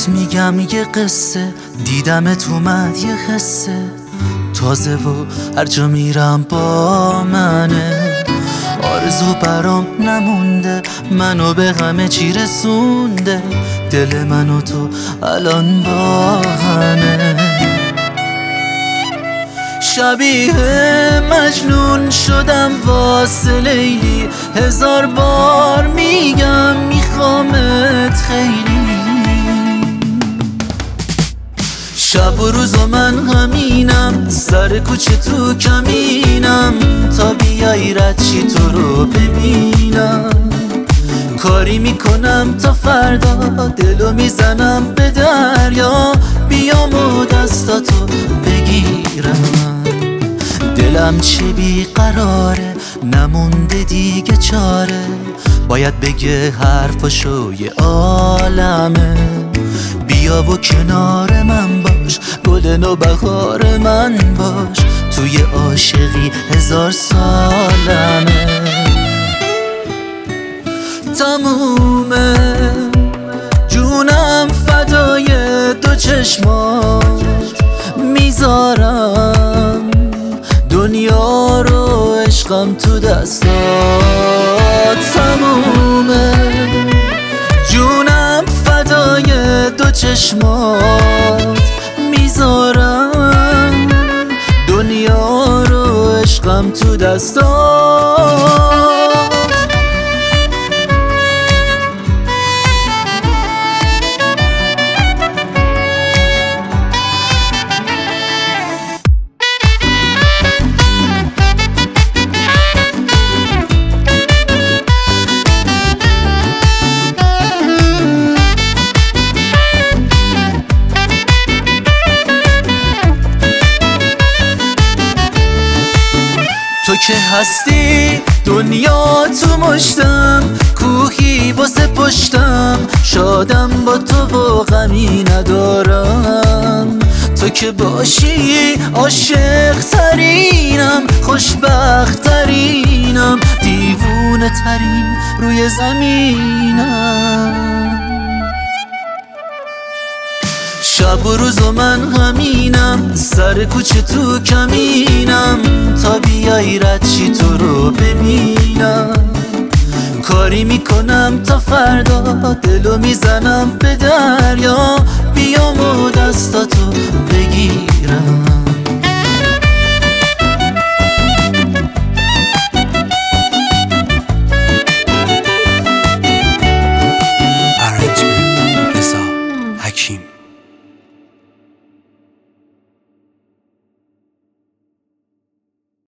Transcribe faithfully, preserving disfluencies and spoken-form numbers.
بهت میگم یه قصه، دیدمت اومد یه حسه تازه و هر جا میرم با منه. آرزو برام نمونده، منو به همه چی رسونده، دل منو تو الان با همه. شبیه مجنون شدم واسه لیلی، هزار بار میگم میخوامت خیلی. شب و روز و من همینم، سر کوچه تو کمینم، تا بیایی رد چی تو رو ببینم. کاری میکنم تا فردا، دلو میزنم به دریا، بیام و دستاتو بگیرم. دلم چه بیقراره، نمونده دیگه چاره، باید بگه حرفاشو یه عالمه. بیا و کنار من باش، گل نو بهار من باش، توی عاشقی هزار سالمه. تمومه جونم فدای دو چشمات، میذارم دنیا رو عشقم تو دستات. تمومه جونم فدای دو چشمات، میذارم دنیا رو عشقم تو دستات. تو که هستی دنیا تو مشتم، کوهی واسه پشتم، شادم با تو و غمی ندارم. تو که باشی عاشق ترینم، خوشبخت ترینم، دیوونه ترین روی زمینم. شب و روز و من همینم، سر کوچه تو کمینم، تا بیایی رد چی تو رو ببینم. کاری میکنم تا فردا، دلو میزنم به دریا، بیام و دستاتو بگیر.